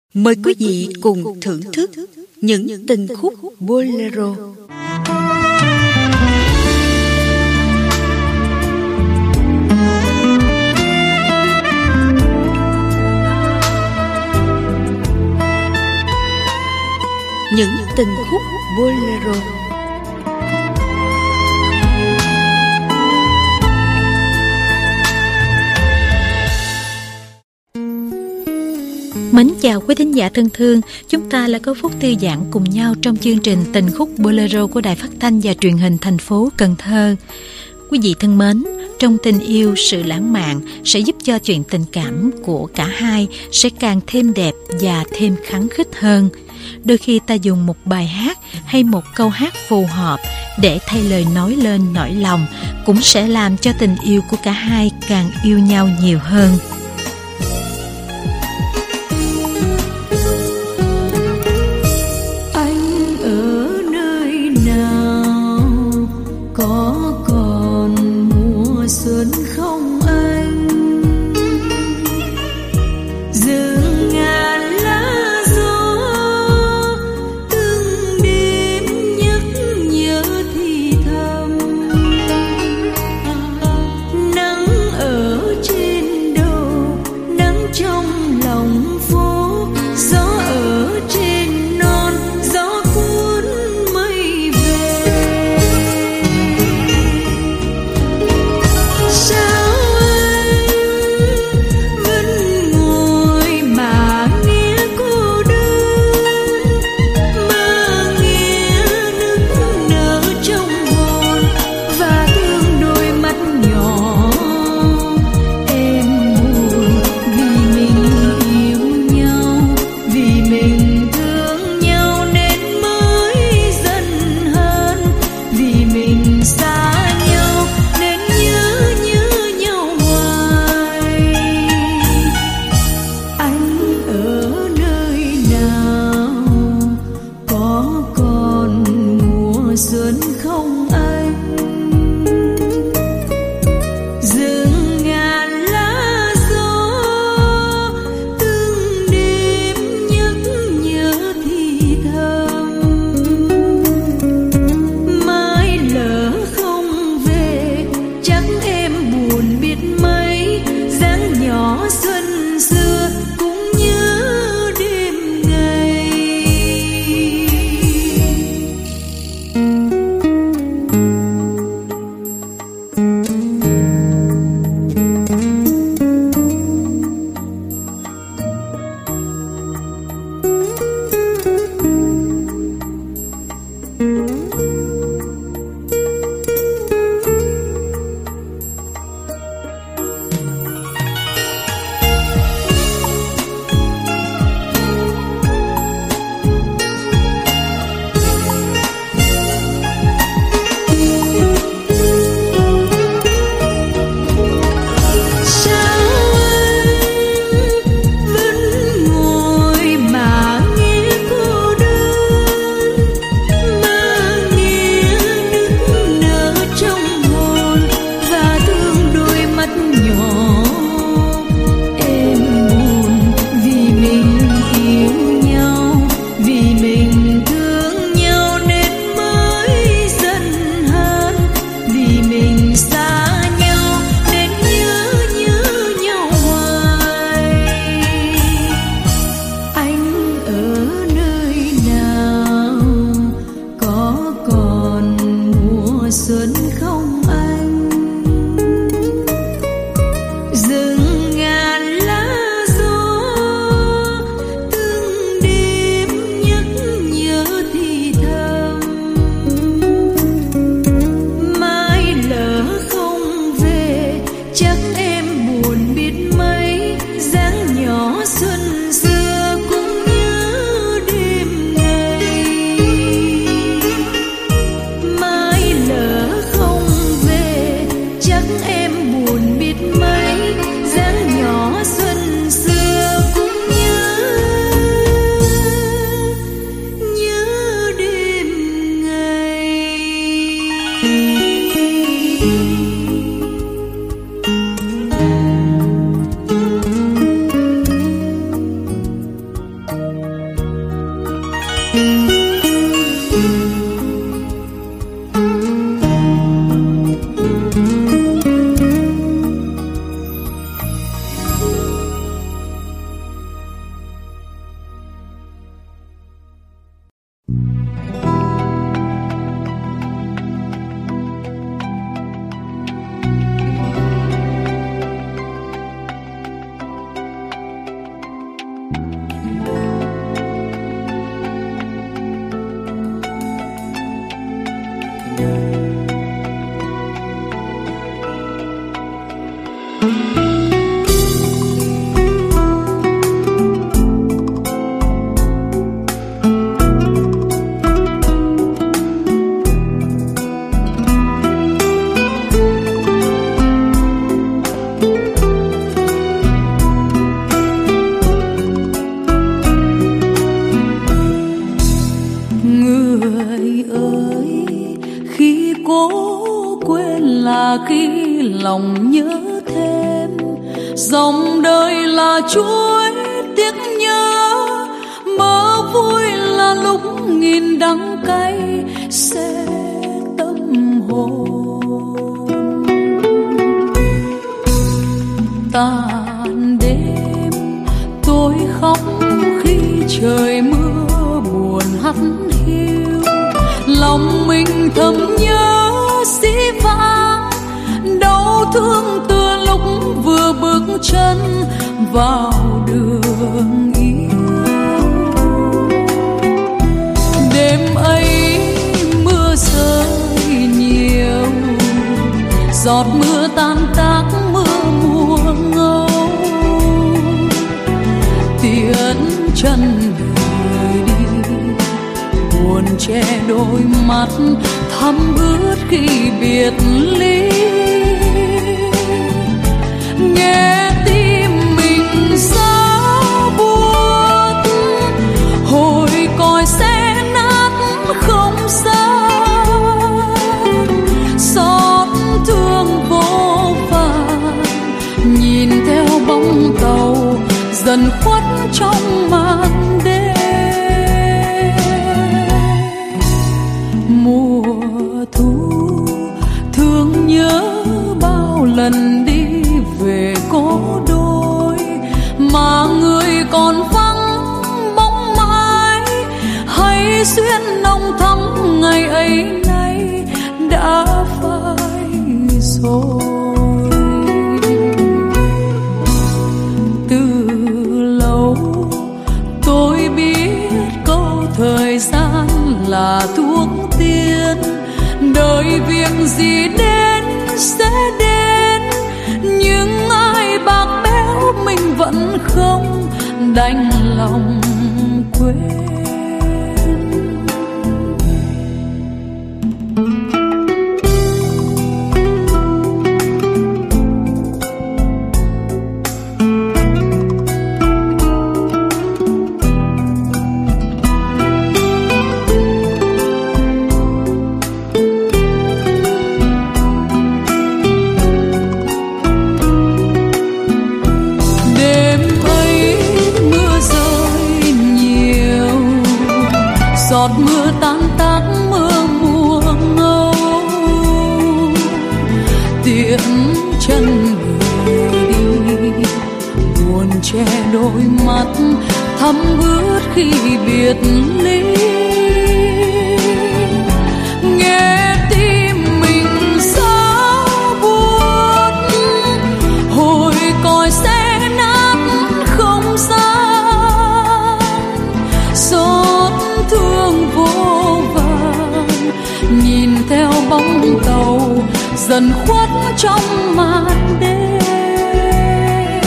Mời quý vị cùng thưởng thức những tình khúc bolero. Những tình khúc bolero. Mến chào quý thính giả thân thương, chúng ta lại có phút thư giãn cùng nhau trong chương trình Tình khúc bolero của Đài Phát thanh và Truyền hình thành phố Cần Thơ. Quý vị thân mến, trong tình yêu, sự lãng mạn sẽ giúp cho chuyện tình cảm của cả hai sẽ càng thêm đẹp và thêm khắng khích hơn. Đôi khi ta dùng một bài hát hay một câu hát phù hợp để thay lời nói lên nỗi lòng cũng sẽ làm cho tình yêu của cả hai càng yêu nhau nhiều hơn. Có còn mùa xuân không anh? Rừng ngàn lá gió từng đêm nhắc nhớ thì thầm. Nắng ở trên đồi Lòng nhớ thêm dòng đời là chuỗi tiếc nhớ, mơ vui là lúc nghìn đắng cay sẽ tâm hồn. Tàn đêm tôi khóc khi trời mưa buồn hắt hiu, lòng mình thầm nhớ dĩ vãng, đau thương từ lúc vừa bước chân vào đường yêu. Đêm ấy mưa rơi nhiều, giọt mưa tan tác mưa mùa ngâu, tiễn chân người đi buồn che đôi mắt thấm ướt khi biệt ly. Nghe tim mình giá buốt, hồi còi xe nát không xa, xót thương vô vàn nhìn theo bóng tàu dần khuất trong màn đêm. Mùa thu thương nhớ bao lần đi về cố đôi, mà người còn vắng bóng mãi, hay xuyên nồng thắm ngày ấy nay đã phai rồi. Từ lâu tôi biết câu thời gian là thuốc tiên, đời việc gì đến sẽ đến, nhưng ai bạc béo mình vẫn không đành lòng quên. Giọt mưa tan tác mưa mùa ngâu, tiễn chân người đi buồn che đôi mắt thấm ướt khi biệt ly. Nghe tim mình giá buốt, hồi còi xe nát không gian, xót thương vô vàn nhìn theo bóng tàu dần khuất trong màn đêm.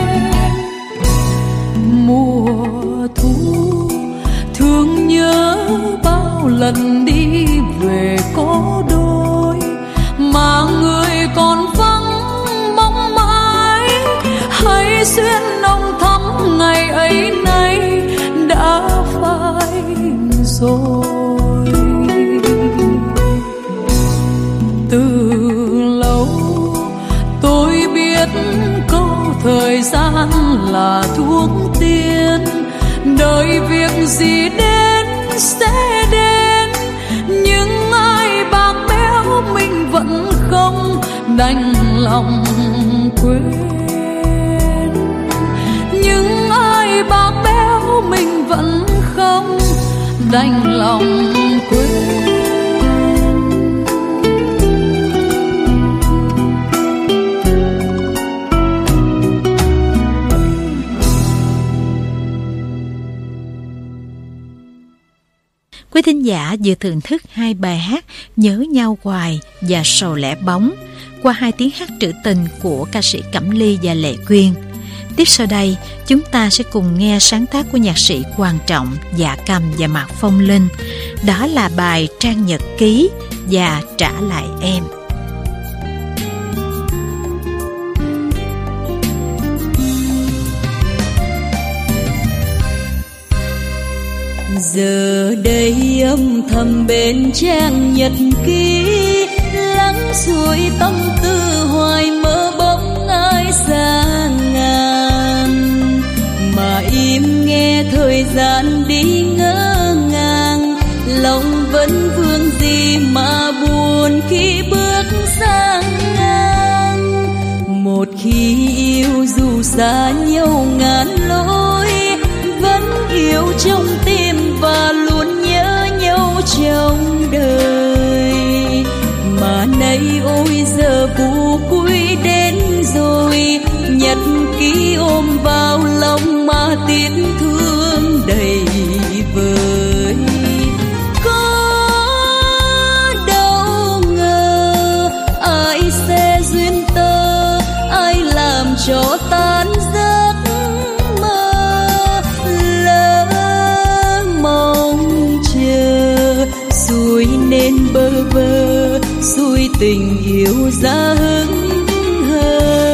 Mùa thu thương nhớ bao lần đi về có đôi, mà người còn vắng bóng mãi, hay xuyên nồng thắm ngày ấy nay đã phai rồi. Từ lâu tôi biết câu thời gian là thuốc tiên, đời việc gì đến sẽ đến, nhưng ai bạc béo mình vẫn không đành lòng quên. Nhưng ai bạc béo mình vẫn không đành lòng quên. Quý thính giả vừa thưởng thức hai bài hát Nhớ Nhau Hoài và Sầu Lẻ Bóng qua hai tiếng hát trữ tình của ca sĩ Cẩm Ly và Lệ Quyên. Tiếp sau đây, chúng ta sẽ cùng nghe sáng tác của nhạc sĩ Hoàng Trọng, Dạ Cầm và Mạc Phong Linh. Đó là bài Trang Nhật Ký và Trả Lại Em. Giờ đây âm thầm bên trang nhật ký, lắng xuôi tâm tư hoài mơ bóng ai xa ngàn, mà im nghe thời gian đi ngỡ ngàng. Lòng vẫn vương gì mà buồn khi bước sang ngang. Một khi yêu dù xa nhau ngàn lối, vẫn yêu trong tim và luôn nhớ nhau trong đời. Mà nay ôi giờ phù cuối đến rồi, nhật ký ôm vào lòng mà tiếc thương đầy vơi. Có đâu ngờ ai sẽ duyên tơ, ai làm cho tan giấc mơ. Lỡ mong chờ xuôi nên bơ vơ, xuôi tình yêu ra hững hờ.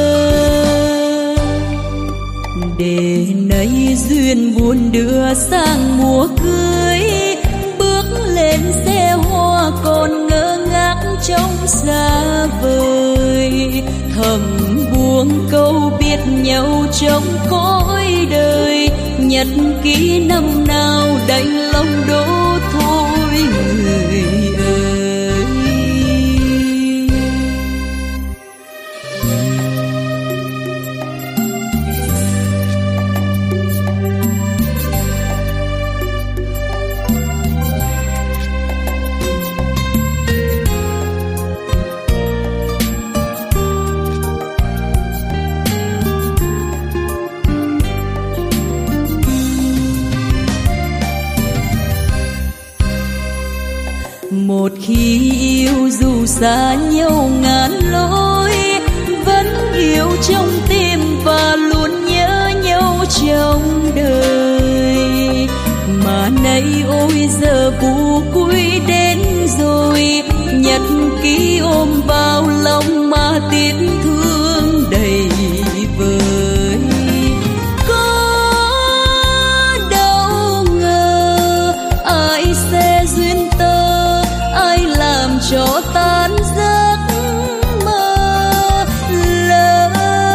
Để nay duyên buồn đưa sang mùa cưới, bước lên xe hoa còn ngơ ngác trong xa vời. Thầm buông câu biết nhau trong cõi đời, nhật ký năm nào đành lòng đổ thôi người ơi. Một khi yêu dù xa nhau ngàn lối, vẫn yêu trong tim và luôn nhớ nhau trong đời. Mà nay ôi giờ phù cuối đến rồi, nhật ký ôm vào lòng mà tiếc thương đầy vơi. Có đâu ngờ ai sẽ duyên tơ, ai làm cho tan giấc mơ. Lỡ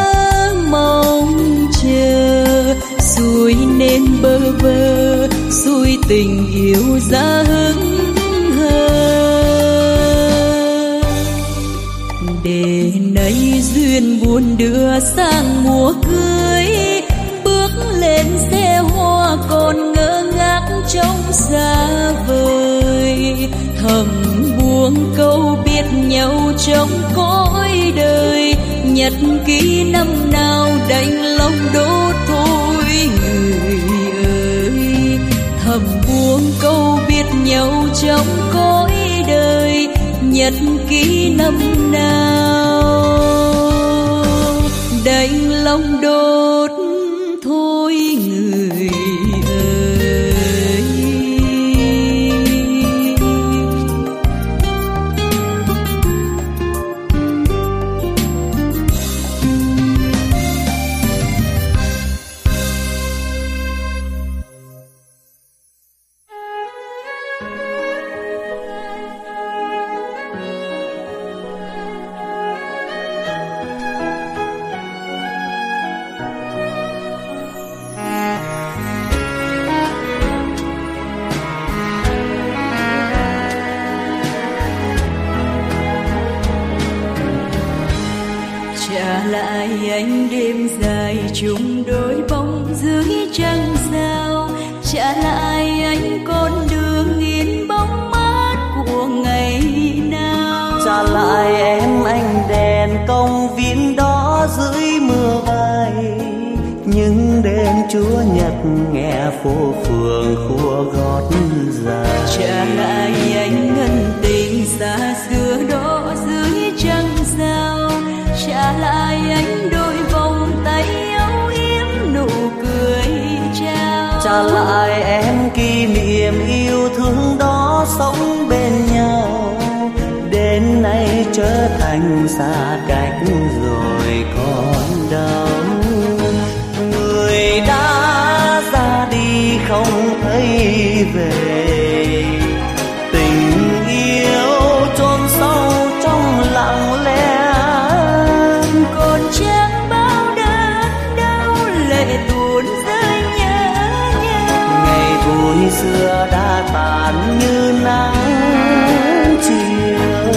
mong chờ xuôi nên bơ vơ, xuôi tình yêu ra hững hờ. Để nay duyên buồn đưa sang mùa cưới, bước lên xe hoa còn ngơ ngác trong xa vời. Thầm buông câu biết nhau trong cõi đời, nhật ký năm nào đành lòng đổ thôi người ơi. Thầm buông câu biết nhau trong cõi đời, nhật ký năm nào đành lòng đốt thôi người ơi. Trả lại anh đêm dài chung đôi bóng dưới trăng sao, trả lại anh con Chúa Nhật nghe phố phường khua gót dài. Trả lại anh ngân tình xa xưa đó dưới trăng sao, trả lại anh đôi vòng tay âu yếm nụ cười trao. Trả lại em kỷ niệm yêu thương đó sống bên nhau, đến nay trở thành xa cách rồi còn đâu. Người đã ra đi không thấy về, tình yêu chôn sâu trong lặng lẽ. Còn chẳng bao đớn đau lệ tuôn rơi nhớ nhau. Ngày vui xưa đã tàn như nắng chiều.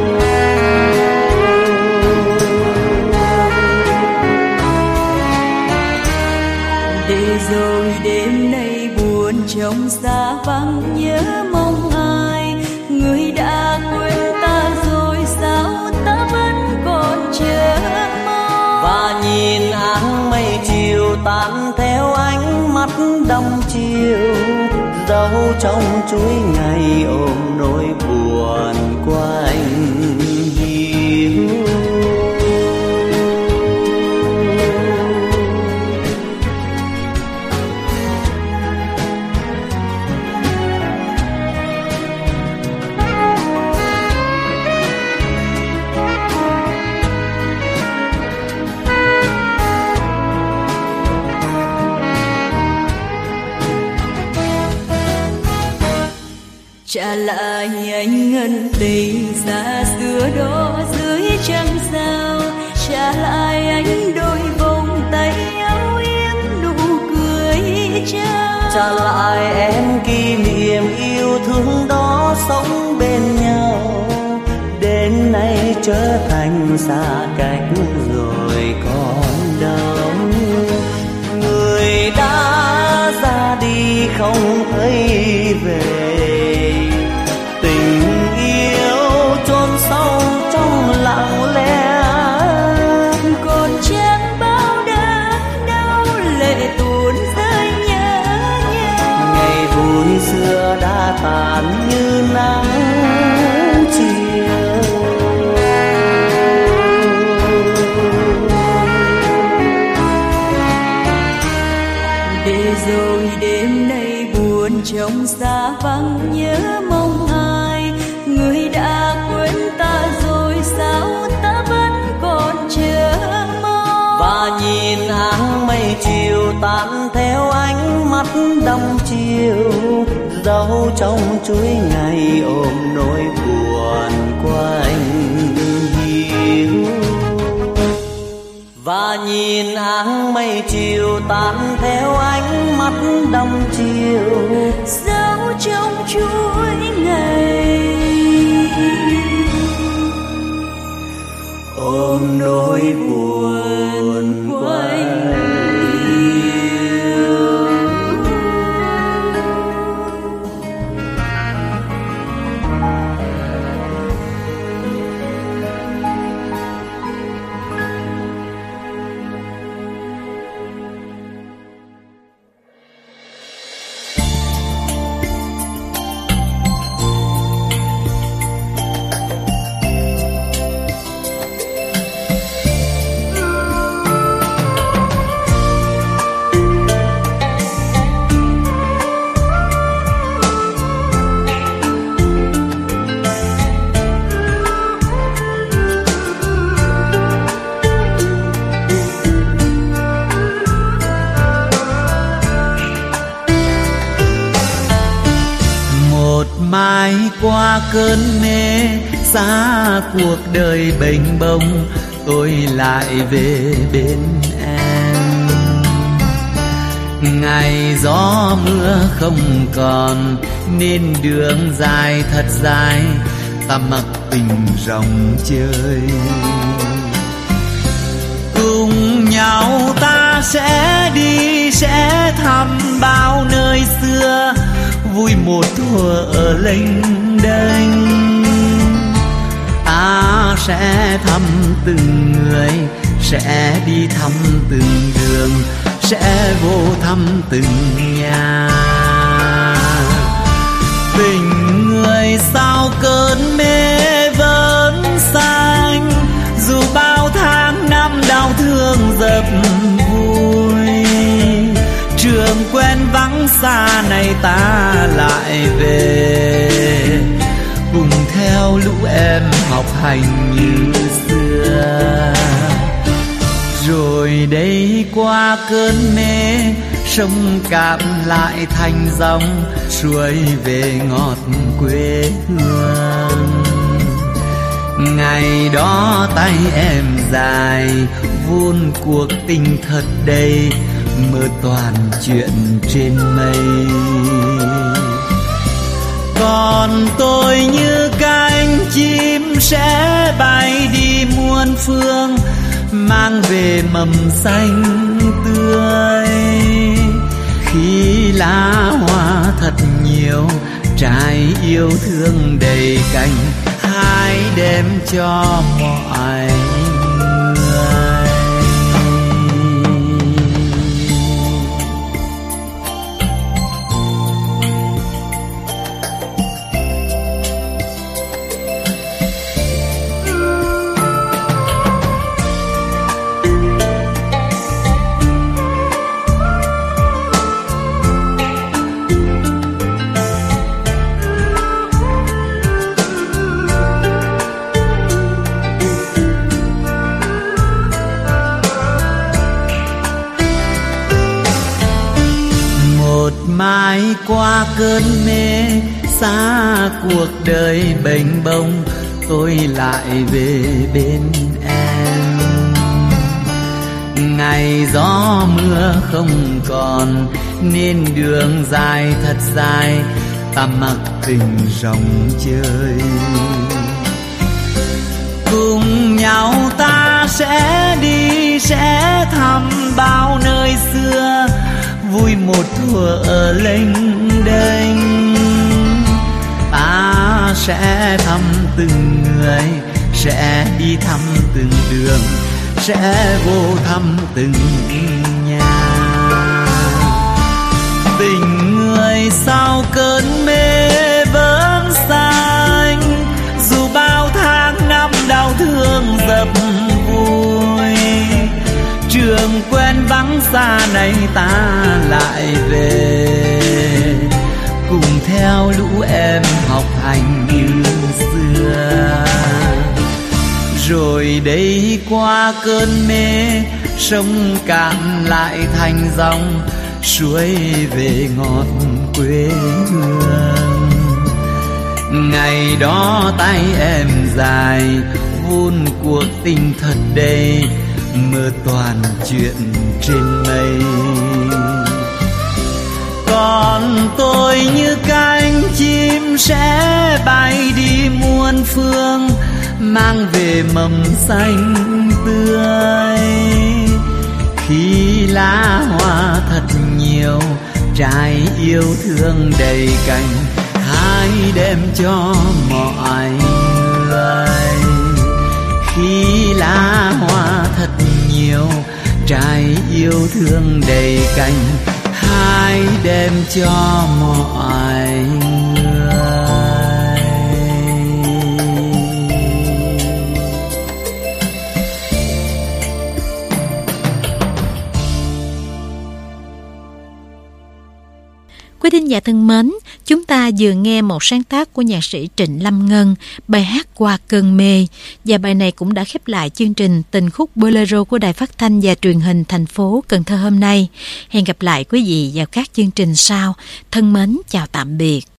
Để rồi đêm nay buồn trong xa vắng nhớ mong ai, người đã quên ta rồi sao ta vẫn còn chờ mong. Và nhìn áng mây chiều tan theo ánh mắt đăm chiều, dấu trong chuỗi ngày ôm nỗi buồn của anh hiu. Trả lại anh ngân tình xa xưa đó dưới trăng sao, trả lại anh đôi vòng tay âu yếm nụ cười trao. Trả lại em kỷ niệm yêu thương đó sống bên nhau, đến nay trở thành xa cách rồi còn đâu. Người đã ra đi không thấy về, tình yêu chôn sâu trong lặng lẽ. Còn chẳng bao đớn đau lệ tuôn rơi nhớ nhau. Ngày vui xưa đã tàn như nắng chiều. Để rồi đêm nay buồn trong xa vắng nhớ mong ai, người đã quên ta rồi sao ta vẫn còn chờ mong. Và nhìn áng mây chiều tan theo ánh mắt đăm chiều, dấu trong chuỗi ngày ôm nỗi buồn của anh hiu. Và nhìn áng mây chiều tan theo ánh mắt đăm chiều, dấu trong chuỗi ngày ôm nỗi buồn của anh. Mai qua cơn mê xa cuộc đời bềnh bông, tôi lại về bên em. Ngày gió mưa không còn nên đường dài thật dài, ta mặc tình rong chơi. Cùng nhau ta sẽ đi sẽ thăm bao nơi xưa, vui một thuở lênh đênh. Ta sẽ thăm từng người, sẽ đi thăm từng đường, sẽ vô thăm từng nhà. Tình người sau cơn mê vẫn xanh, dù bao tháng năm đau thương dập vui. Trường quen vắng xa này ta lại về, cùng theo lũ em học hành như xưa. Rồi đây qua cơn mê, sông cạn lại thành dòng, xuôi về ngọt quê hương. Ngày đó tay em dài, vun cuộc tình thật đầy, mơ toàn chuyện trên mây. Còn tôi như cánh chim sẽ bay đi muôn phương, mang về mầm xanh tươi. Khi lá hoa thật nhiều, trái yêu thương đầy cành, hãy đem cho mọi người. Mãi qua cơn mê, xa cuộc đời bềnh bông, tôi lại về bên em. Ngày gió mưa không còn, nên đường dài thật dài, ta mặc tình rong chơi. Cùng nhau ta sẽ đi, sẽ thăm bao nơi xưa, vui một thuở lênh đênh. Ta sẽ thăm từng người, sẽ đi thăm từng đường, sẽ vô thăm từng nhà. Tình người sau cơn mê vẫn xanh, dù bao tháng năm đau thương dập vui. Trường quen vắng xa này ta lại về, cùng theo lũ em học hành như xưa. Rồi đây qua cơn mê, sông cạn lại thành dòng, xuôi về ngọt quê hương. Ngày đó tay em dài, vun cuộc tình thật đầy, mơ toàn chuyện trên mây. Còn tôi như cánh chim sẽ bay đi muôn phương, mang về mầm xanh tươi. Khi lá hoa thật nhiều, trái yêu thương đầy cành, hãy đem cho mọi người. Khi lá hoa thật nhiều, trái yêu thương đầy cành, hãy đem cho mọi người. Quý thính giả thân mến, chúng ta vừa nghe một sáng tác của nhạc sĩ Trịnh Lâm Ngân, bài hát Qua cơn mê, và bài này cũng đã khép lại chương trình Tình khúc Bolero của Đài Phát thanh và Truyền hình thành phố Cần Thơ hôm nay. Hẹn gặp lại quý vị vào các chương trình sau. Thân mến chào tạm biệt.